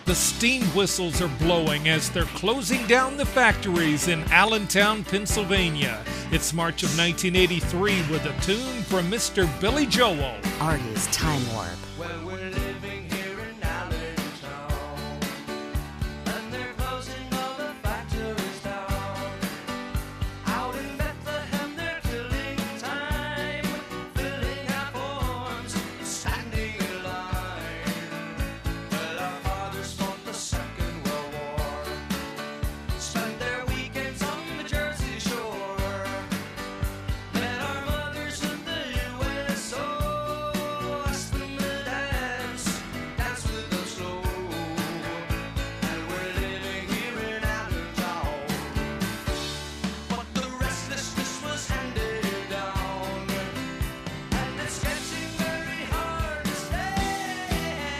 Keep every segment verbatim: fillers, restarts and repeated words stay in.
The steam whistles are blowing as they're closing down the factories in Allentown, Pennsylvania. It's March of nineteen eighty-three with a tune from Mister Billy Joel. Artie's Time Warp. Well, we're living here in Allentown, and they're closing all the factories down. Out in Bethlehem, they're killing time, filling out forms, standing in line. Well, our fathers fought the Second World War, spent their weekends on the Jersey Shore, met our mothers in the U S O, asked them to dance, dance with us slow. And we're living here in Allentown, but the restlessness was handed down, and it's getting very hard to stay.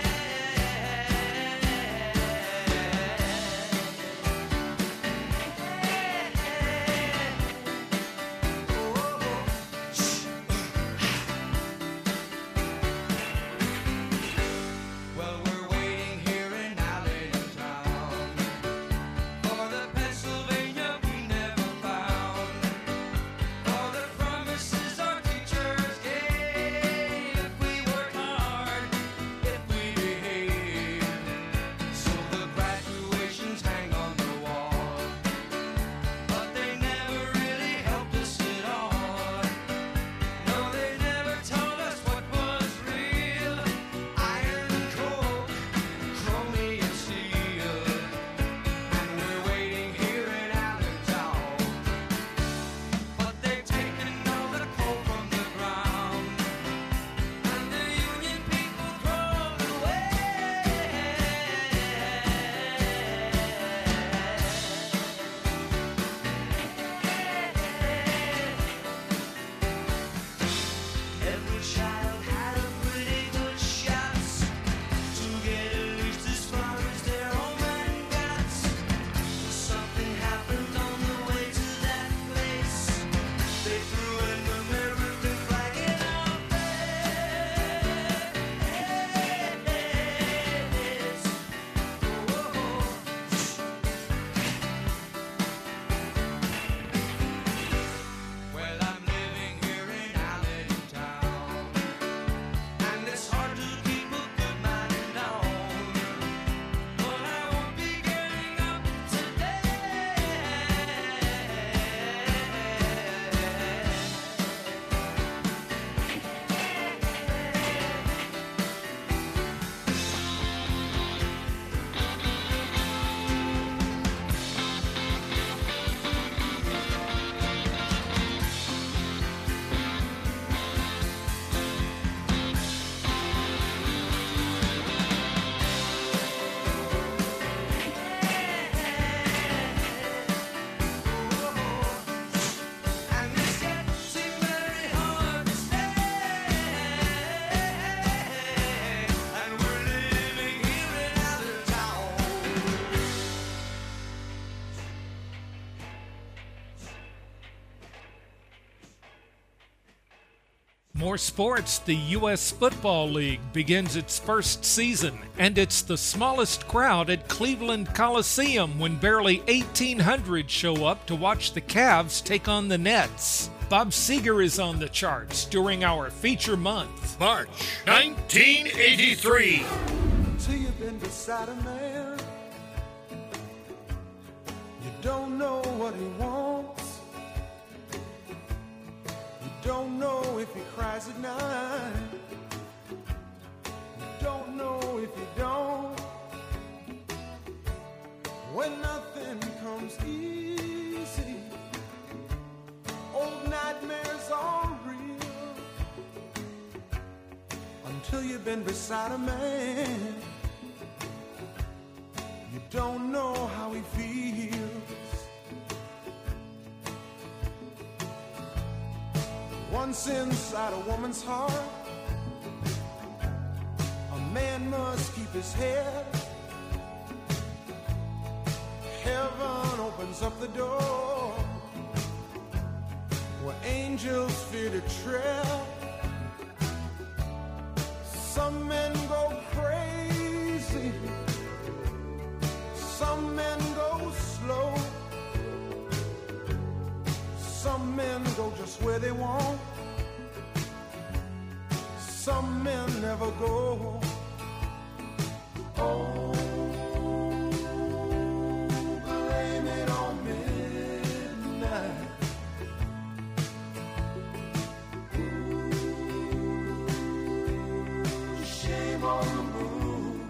Well, we're waiting here in Allentown for the Pennsylvania we never found, for the promises our teachers gave if we work hard, if we behave. So the graduations hang on the wall, but they never really helped us at all. No, they never told us what was real. Iron and coke, chromey and steel. And we're waiting here in Allentown, but they've taken all the coal from the ground, and the union people crawled away. Every child had a pretty good chance to get at least as far as their home and got. Something happened on the way to that place. They threw an American flag in our face. Well, I'm living here in Allentown, and it's hard to keep a good mind down, but I won't be getting up today. And it's getting very hard to stay. And we're living here in Allentown. More sports. The U S Football League begins its first season, and it's the smallest crowd at Cleveland Coliseum when barely eighteen hundred show up to watch the Cavs take on the Nets. Bob Seger is on the charts during our feature month. March nineteen eighty-three. Till you've been beside a man, you don't know what he wants, you don't know if he cries at night, you don't know if he don't. When nothing comes easy, old nightmares are real. Until you've been beside a man, you don't know how he feels. Once inside a woman's heart, a man must keep his head. Heaven opens up the door where angels fear to tread. Some men go crazy some men never go. Oh, blame it on midnight. Ooh, shame on the moon.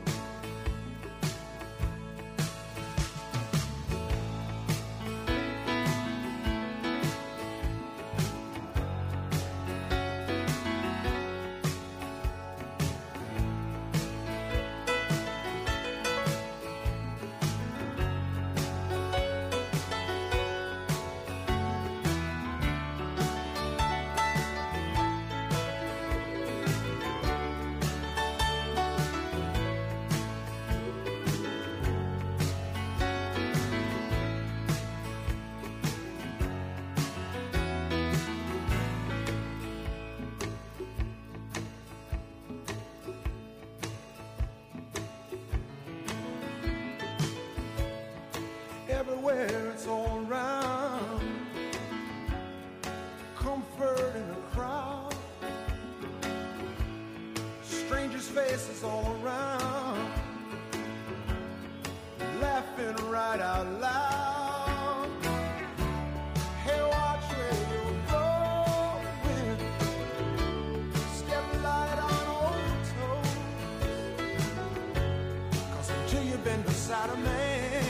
Everywhere it's all around, comfort in a crowd, strangers' faces all around, laughing right out loud. Hey, watch where you're going, step light on old toes, 'cause until you've been beside a man,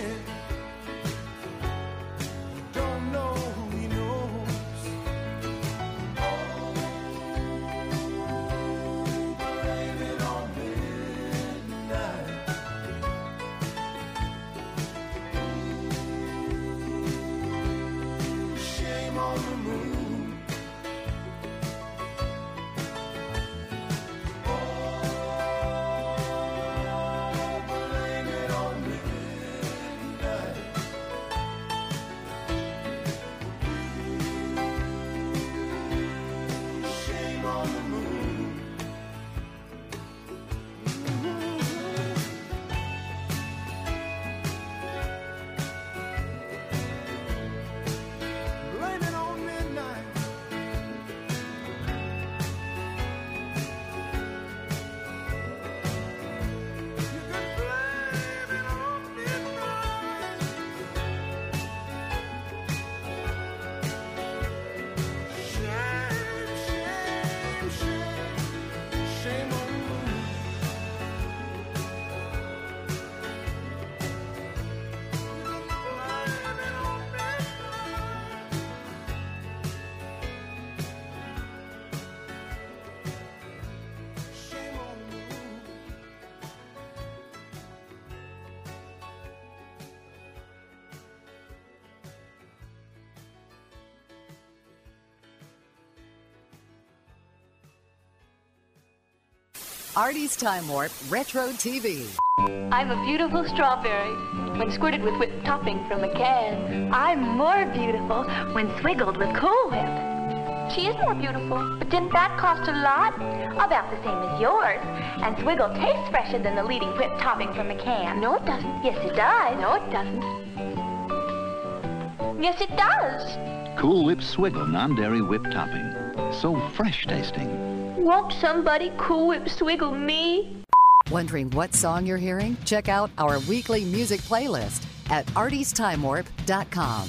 know who he knows. Oh, blame it on midnight. Shame on the moon. Oh, blame it on midnight. On the moon. Blame it on midnight. You can blame it on midnight. Shame, shame, shame, shame on the moon. Blame it on midnight. Shame on the moon. Artie's Time Warp Retro T V. I'm a beautiful strawberry when squirted with whipped topping from a can. I'm more beautiful when swiggled with Cool Whip. She is more beautiful, but didn't that cost a lot? About the same as yours. And Swiggle tastes fresher than the leading whipped topping from a can. No, it doesn't. Yes, it does. No, it doesn't. Yes, it does. Cool Whip Swiggle non-dairy whipped topping. So fresh tasting. Won't somebody Cool Whip Swiggle me? Wondering what song you're hearing? Check out our weekly music playlist at arties time warp dot com.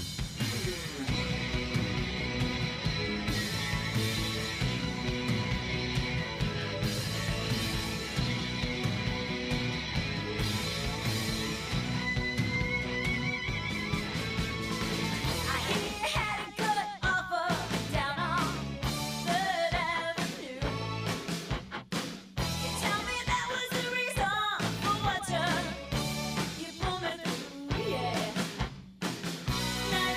Now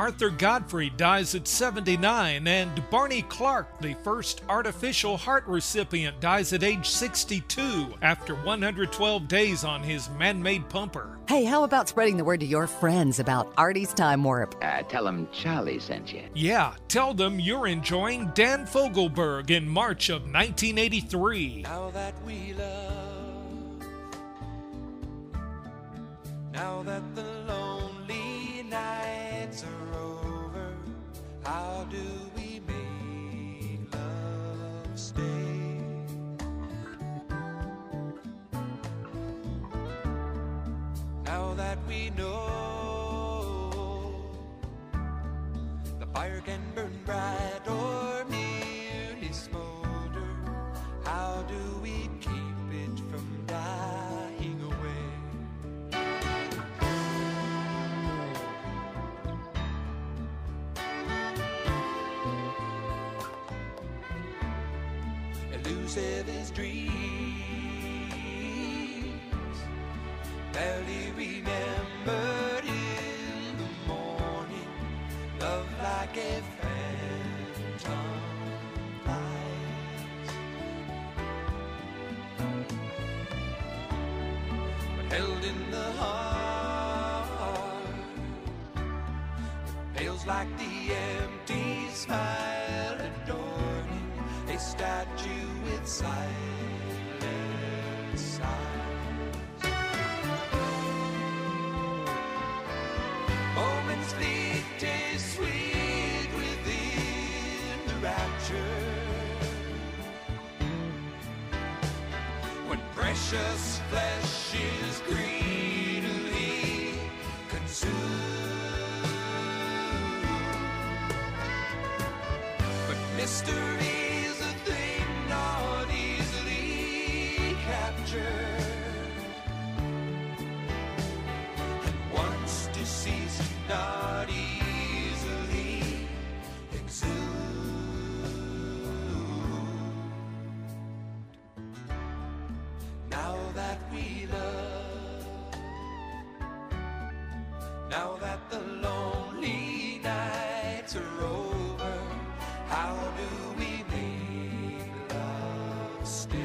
Arthur Godfrey dies at seventy-nine, and Barney Clark, the first artificial heart recipient, dies at age sixty-two after one hundred twelve days on his man-made pumper. Hey, how about spreading the word to your friends about Artie's Time Warp? Uh, tell them Charlie sent you. Yeah, tell them you're enjoying Dan Fogelberg in March of nineteen eighty-three. Now that we love, now that the lonely nights are over, how do we make love stay? Now that we know the fire can burn bright or merely smolder, how do we keep it from dying away? Elusive as dreams, barely remembered in the morning, love like a phantom flies, but held in the heart, pales like the empty smile adorning a statue with silent sighs. Moments fleet, taste sweet within the rapture, when precious flesh is greedily consumed, but mystery is a thing not easily captured, and once deceased, not easily exhumed. Now that we love, now that the lonely nights are over, how do we make love stay?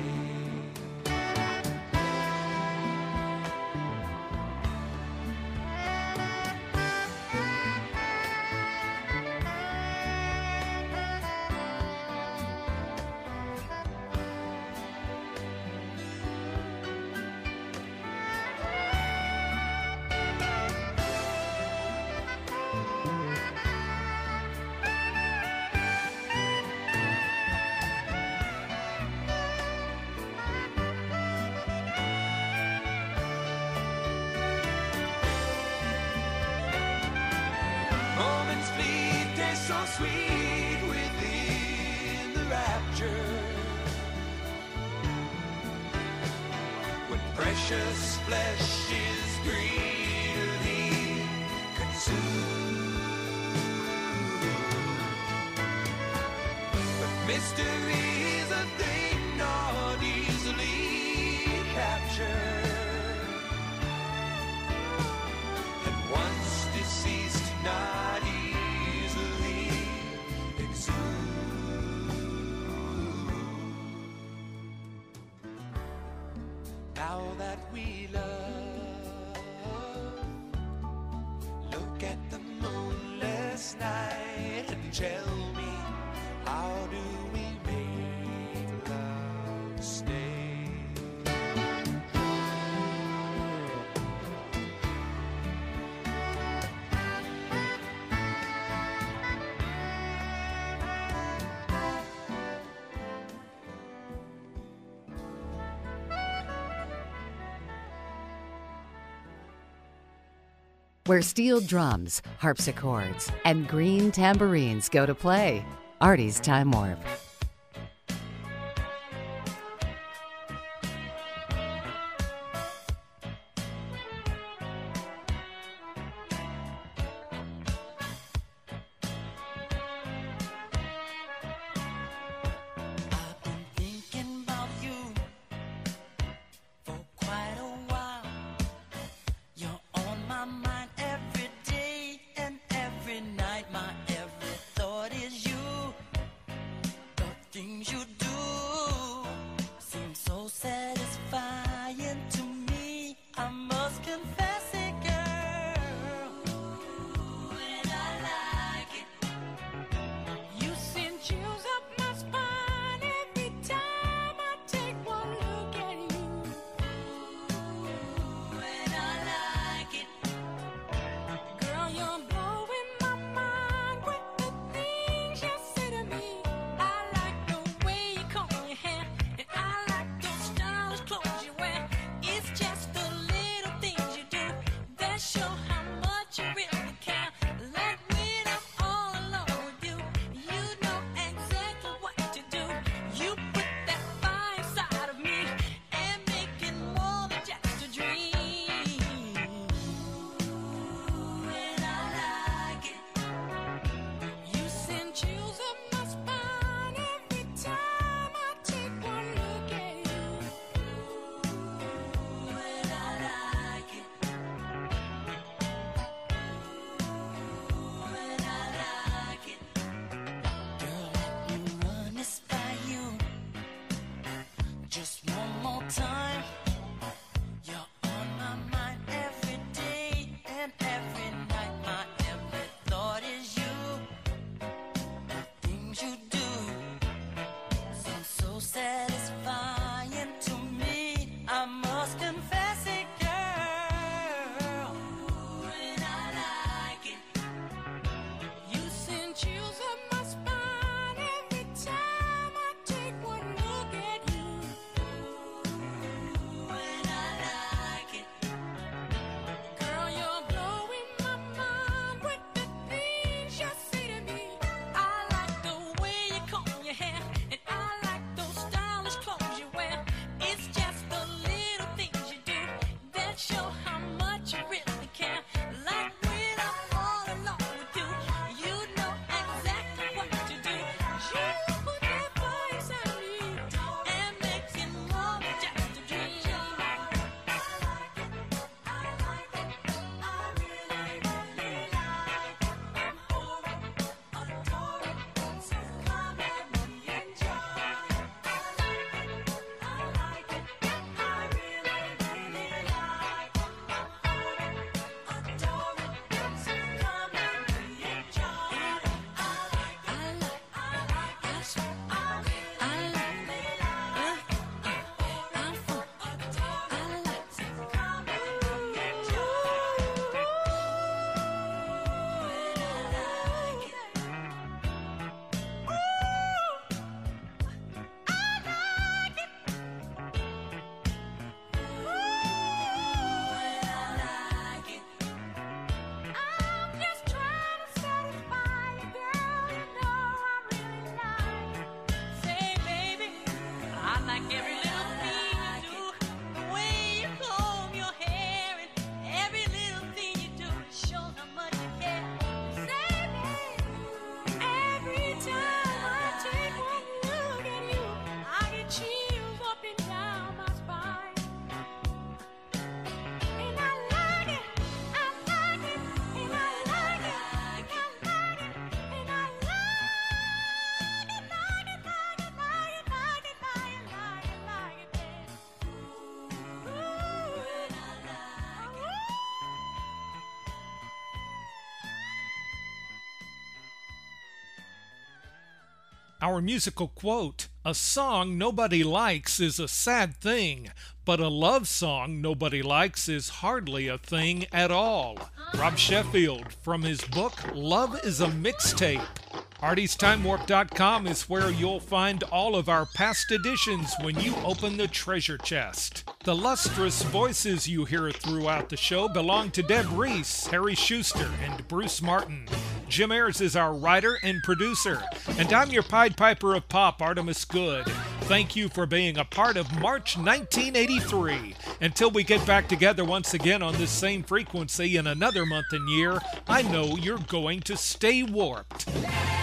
Moments fleet, taste so sweet within the rapture, when precious flesh is greedily consumed, but mystery is a thing not easily captured, and once deceased, not easily exhumed. Now that we love, look at the moonless night and tell me, how do we make love stay? Where steel drums, harpsichords, and green tambourines go to play. Artie's Time Warp. I've been thinking about you for quite a while. You're on my mind every day and every night. Just one more time. You're on my mind every day and every night. My every thought is you. The things you do seem so satisfying to me. I must confess it, girl. Ooh, and I like it. You send chills up my spine every time I take one look at you. Ooh, and I like it. Girl, you're blowing my mind with the things you say to me. I like the way you comb your hair, and I like those stylish clothes you wear. It's just the little things you do that show how much you really care. Like when I fall in love with you, you know exactly what to do. You put that fire inside me and making love just a dream. I like it, I like it, I really, really like it. I'm holding, adoring, so come and enjoy. I like it, I like it, I really, really like it. I'm holding, adoring, so come and enjoy. I like it, I like it, I like it, I really, really like it. I'm holding, adoring, so come and enjoy. I'm just trying to satisfy you, girl. You know I really like it. Say, baby, I like every little thing you do. The way you comb your hair and every little thing you do shows how much you care. Say, baby, every time I take one look at you, I get chills up and down my spine. And I like it, I like it, and I like it, and I like it, and I like it, like it, like it, like it, like it, like it, like it, like it, baby. Ooh, and I like it. Our musical quote, "A song nobody likes is a sad thing, but a love song nobody likes is hardly a thing at all." Rob Sheffield from his book, Love is a Mixtape. Arties Time Warp dot com is where you'll find all of our past editions when you open the treasure chest. The lustrous voices you hear throughout the show belong to Deb Reese, Harry Schuster, and Bruce Martin. Jim Ayers is our writer and producer, and I'm your Pied Piper of Pop, Artemis Good. Thank you for being a part of March nineteen eighty-three. Until we get back together once again on this same frequency in another month and year, I know you're going to stay warped.